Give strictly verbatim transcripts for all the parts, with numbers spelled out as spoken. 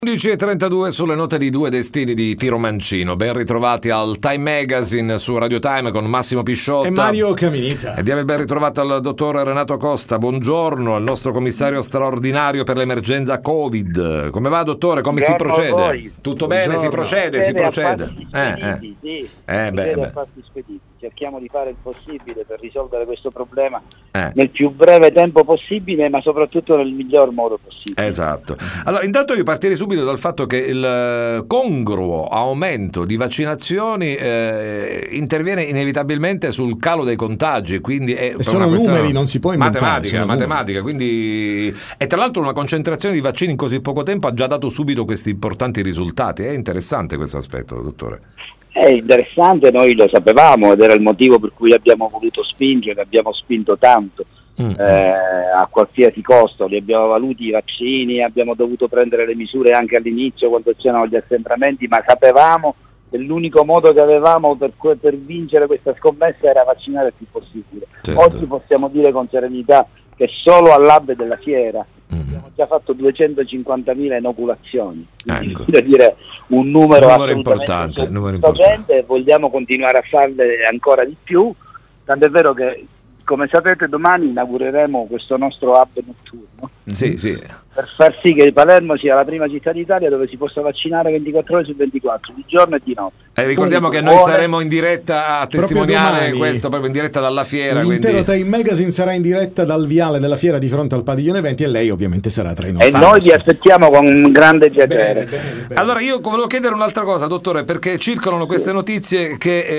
undici e trentadue sulle note di Due Destini di Tiro Mancino. Ben ritrovati al Time Magazine su Radio Time con Massimo Pisciotta e Mario Caminita. E diamo il ben ritrovato al dottor Renato Costa. Buongiorno al nostro commissario straordinario per l'emergenza Covid. Come va, dottore? Come Buongiorno si procede? a voi. Tutto Buongiorno. bene? Si procede? Si procede? Eh, eh. Sì, Eh, si beh, vede beh. a fatti spediti. Cerchiamo di fare il possibile per risolvere questo problema Eh. nel più breve tempo possibile, ma soprattutto nel miglior modo possibile. Esatto. Allora, intanto io partirei subito dal fatto che il congruo aumento di vaccinazioni eh, interviene inevitabilmente sul calo dei contagi, quindi è E sono una questione numeri, non si può inventare, matematica, sono matematica, quindi e tra l'altro una concentrazione di vaccini in così poco tempo ha già dato subito questi importanti risultati. È interessante questo aspetto, dottore. È interessante, noi lo sapevamo ed era il motivo per cui abbiamo voluto spingere, abbiamo spinto tanto. Mm. Eh, a qualsiasi costo, li abbiamo valuti i vaccini, abbiamo dovuto prendere le misure anche all'inizio quando c'erano gli assembramenti, ma sapevamo che l'unico modo che avevamo per, per vincere questa scommessa era vaccinare il più possibile. Certo. Oggi possiamo dire con serenità che solo all'Hub della Fiera Mm. abbiamo già fatto duecentocinquantamila inoculazioni, quindi Ecco. vuol dire un numero, Numero assolutamente importante, numero soddisfacente, e vogliamo continuare a farle ancora di più, tant'è vero che, come sapete, domani inaugureremo questo nostro hub notturno Sì, sì. per far sì che Palermo sia la prima città d'Italia dove si possa vaccinare ventiquattro ore su ventiquattro, di giorno e di notte. E ricordiamo Quindi, che noi vuole- saremo in diretta a Proprio testimoniare domani. questo, proprio in diretta dalla fiera. L'intero Quindi... Time Magazine sarà in diretta dal viale della fiera di fronte al padiglione eventi e lei ovviamente sarà tra i E nostri. noi vi ospiti. aspettiamo con un grande piacere. Bene, bene, bene. Allora io volevo chiedere un'altra cosa, dottore, perché circolano queste notizie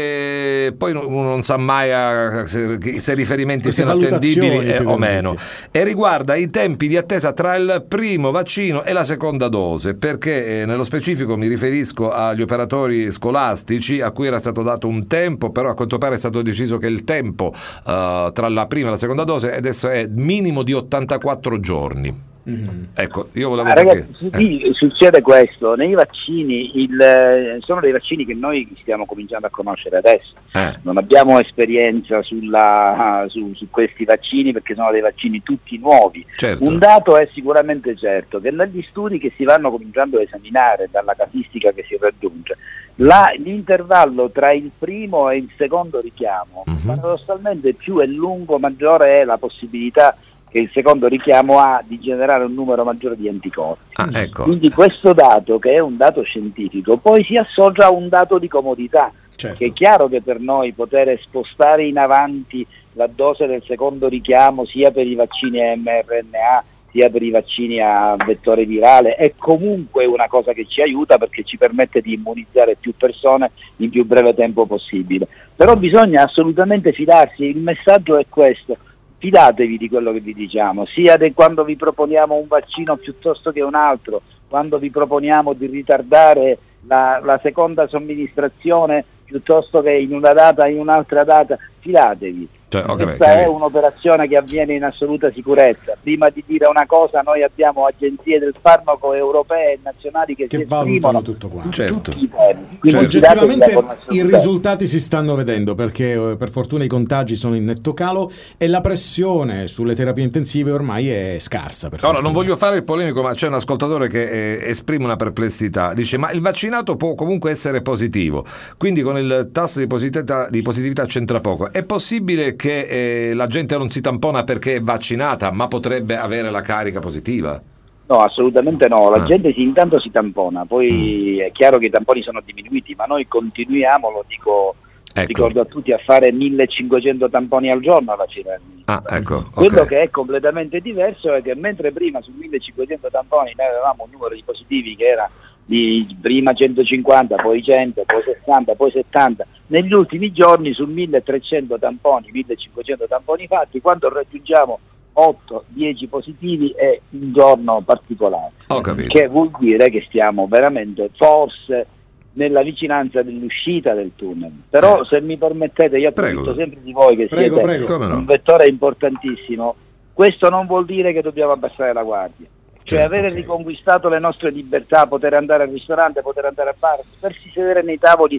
che eh, poi uno non sa mai a, se, se i riferimenti Queste siano attendibili valutazioni eh, più o che meno, notizie. e riguarda i tempi di attesa tra il primo vaccino e la seconda dose, perché eh, nello specifico mi riferisco agli operatori scolastici a cui era stato dato un tempo, però a quanto pare è stato deciso che il tempo eh, tra la prima e la seconda dose adesso è minimo di ottantaquattro giorni. Mhm. Ecco, io volevo Ah, ragazzi, capire. sì, succede questo, nei vaccini il, eh, sono dei vaccini che noi stiamo cominciando a conoscere adesso, Eh. non abbiamo esperienza sulla, su, su questi vaccini perché sono dei vaccini tutti nuovi. Certo. Un dato è sicuramente certo, che negli studi che si vanno cominciando a esaminare dalla casistica che si raggiunge, la, l'intervallo tra il primo e il secondo richiamo, Mhm. paradossalmente più è lungo, maggiore è la possibilità che il secondo richiamo ha di generare un numero maggiore di anticorpi. Ah, ecco. Quindi questo dato, che è un dato scientifico, poi si associa a un dato di comodità, Certo. che è chiaro che per noi poter spostare in avanti la dose del secondo richiamo sia per i vaccini a mRNA sia per i vaccini a vettore virale è comunque una cosa che ci aiuta perché ci permette di immunizzare più persone in più breve tempo possibile. Però bisogna assolutamente fidarsi, il messaggio è questo: fidatevi di quello che vi diciamo, sia di quando vi proponiamo un vaccino piuttosto che un altro, quando vi proponiamo di ritardare la, la seconda somministrazione piuttosto che in una data in un'altra data, fidatevi. Cioè, ok, Questa beh, è un'operazione che avviene in assoluta sicurezza. Prima di dire una cosa noi abbiamo agenzie del farmaco europee e nazionali che, Che si valutano esprimono tutto quanto. Certo. tutti i temi. Quindi Certo. fidatevi Oggettivamente con i assoluta- risultati si stanno vedendo perché eh, per fortuna i contagi sono in netto calo e la pressione sulle terapie intensive ormai è scarsa. Per Ora, non fortuna. voglio fare il polemico, ma c'è un ascoltatore che eh, esprime una perplessità. Dice: ma il vaccinato può comunque essere positivo, quindi con il tasso di positività, di positività c'entra poco. È possibile che eh, la gente non si tampona perché è vaccinata, ma potrebbe avere la carica positiva? No, assolutamente no, la Ah. gente si, intanto si tampona, poi è chiaro che i tamponi sono diminuiti, ma noi continuiamo, lo dico, Ecco. ricordo a tutti, a fare millecinquecento tamponi al giorno alla fine. Ah, ecco. Quello ok. che è completamente diverso è che mentre prima su millecinquecento tamponi noi avevamo un numero di positivi che era di prima centocinquanta, poi cento, poi sessanta, poi settanta, negli ultimi giorni su milletrecento tamponi, millecinquecento tamponi fatti, quando raggiungiamo otto dieci positivi è un giorno particolare, Ho capito. che vuol dire che stiamo veramente forse nella vicinanza dell'uscita del tunnel. Però Eh. se mi permettete, io Prego. approfitto sempre di voi che Prego, siete prego. Come no? un vettore importantissimo. Questo non vuol dire che dobbiamo abbassare la guardia, cioè Certo, avere ok. riconquistato le nostre libertà, poter andare al ristorante, poter andare al bar, potersi sedere nei tavoli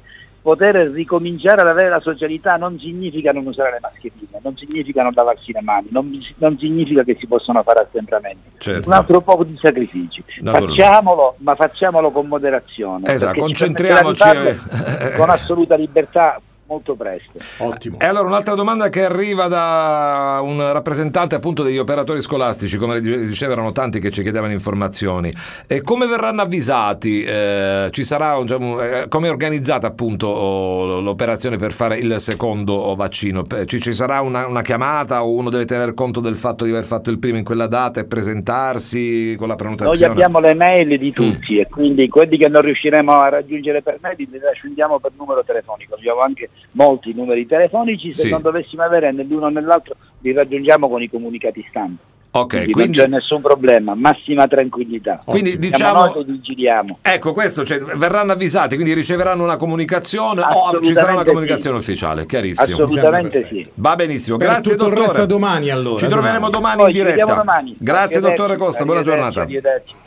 poter ricominciare ad avere la socialità non significa non usare le mascherine, non significa non lavarsi le mani, non, non significa che si possono fare assembramenti. Certo. Un altro po' di sacrifici. Facciamolo, ma facciamolo con moderazione. Esatto, concentriamoci con assoluta libertà molto presto. Ottimo. E allora un'altra domanda che arriva da un rappresentante appunto degli operatori scolastici, come diceva erano tanti che ci chiedevano informazioni, e come verranno avvisati? Eh, ci sarà diciamo, eh, come è organizzata appunto oh, l'operazione per fare il secondo vaccino? Ci, ci sarà una, una chiamata o uno deve tener conto del fatto di aver fatto il primo in quella data e presentarsi con la prenotazione? Noi abbiamo le mail di tutti mm. e quindi quelli che non riusciremo a raggiungere per mail li raggiungiamo per numero telefonico. Abbiamo anche molti numeri telefonici, se sì. non dovessimo avere né l'uno né l'altro li raggiungiamo con i comunicati stampa. Ok, quindi, quindi non c'è nessun problema, massima tranquillità. Quindi diciamo noi che giriamo. Ecco, questo, cioè, verranno avvisati, quindi riceveranno una comunicazione o ci sarà una comunicazione sì. ufficiale, chiarissimo. Assolutamente sì. Va benissimo, per grazie tutto dottore. Il resto domani allora. Ci troveremo domani, Poi in diretta. Domani. Grazie dottore Costa, buona giornata. Arrivederci.